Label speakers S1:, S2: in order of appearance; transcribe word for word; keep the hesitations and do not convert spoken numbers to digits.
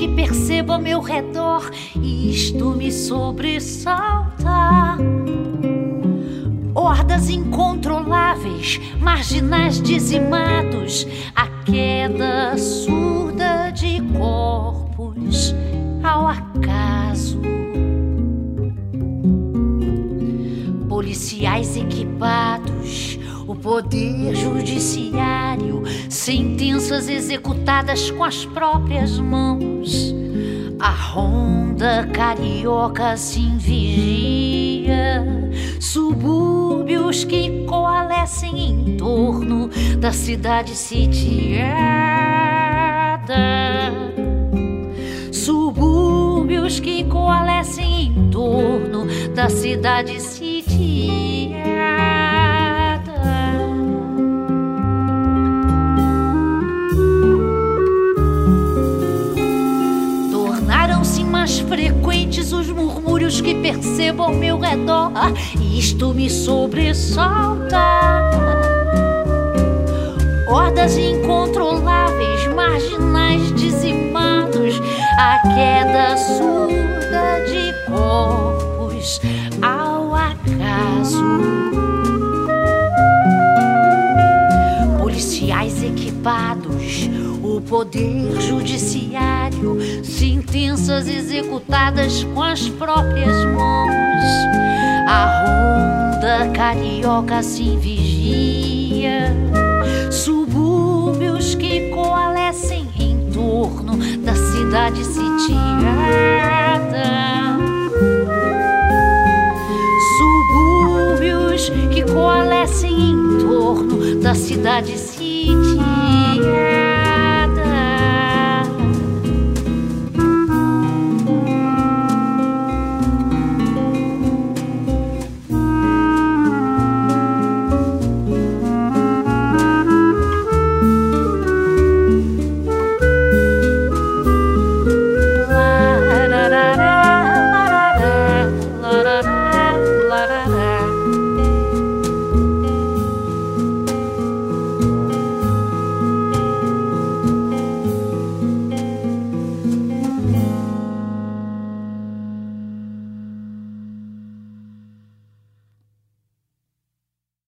S1: que percebo ao meu redor e isto me sobressalta. Hordas incontroláveis, marginais dizimados, a queda surda de corpos ao acaso. Policiais equipados, o poder judiciário, sentenças executadas com as próprias mãos. A ronda carioca se vigia, subúrbios que coalescem em torno da cidade sitiada. Subúrbios que coalescem em torno da cidade sitiada. Tornaram-se mais frequentes os murmúrios que percebo ao meu redor e isto me sobressalta. Hordas incontroláveis, marginais dizimados, a queda surda de corpos ao acaso. Policiais equipados, o poder judiciário, sentenças executadas com as próprias mãos. A ronda carioca se vigia, subúrbios que coalescem em torno da cidade sitiada.